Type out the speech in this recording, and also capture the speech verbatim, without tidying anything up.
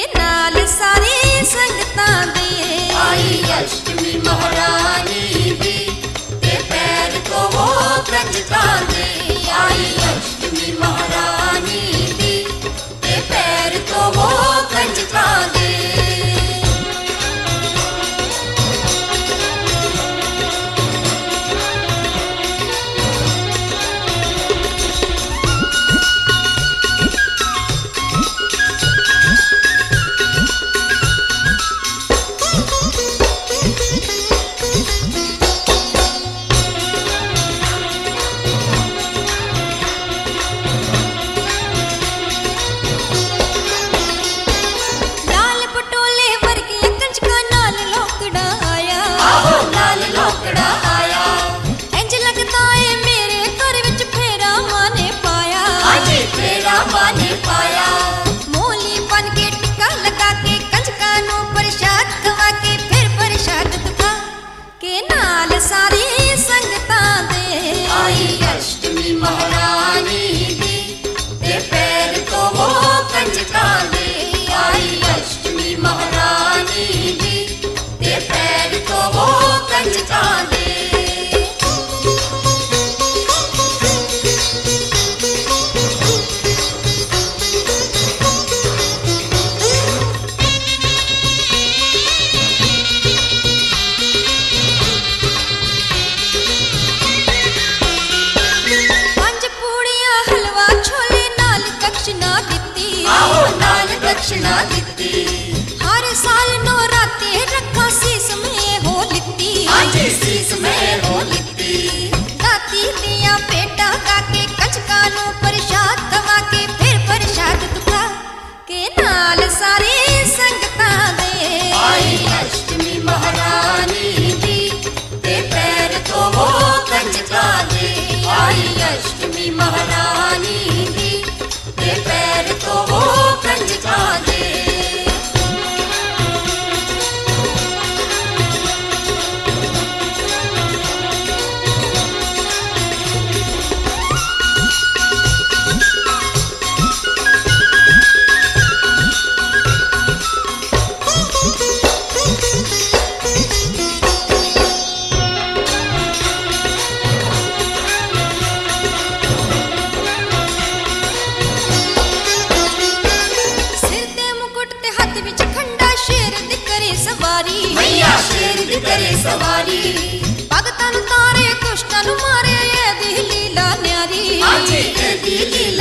नाल सारी संगतां दे आई अष्टमी महारानी दी ते पैर तो वो कंजकां दे आई अष्टमी महारानी दी ते पैर तो वो कंजकां दे माने पाया मोली बन के टिक्का लगा के कंजका नू प्रसाद खवा के फिर प्रसाद दुखा के नाल सारी संगतां दे आई अष्टमी महारानी दी ते पैर तो वो कंजका दे आई अष्टमी महारानी दी ते पैर तो वो कंजका दे दक्षिणा दित्ती हर साल नवराते रखा शीस में हो लित्ती आज शीस में हो लित्ती दाती दिया पेटा काके कंजका नू प्रसाद खवा के फिर प्रसाद दुखा के नाल सारी संगतां दे आई अष्टमी महारानी दी ते पैर तो वो कंजका दे आई अष्टमी महारानी दी ते पैर तो वो कंजका दे मैया शेर दी करे सवारी भगतां नू तारे दुष्टां नू मारे ए दी लीला न्यारी आज ए दी लीला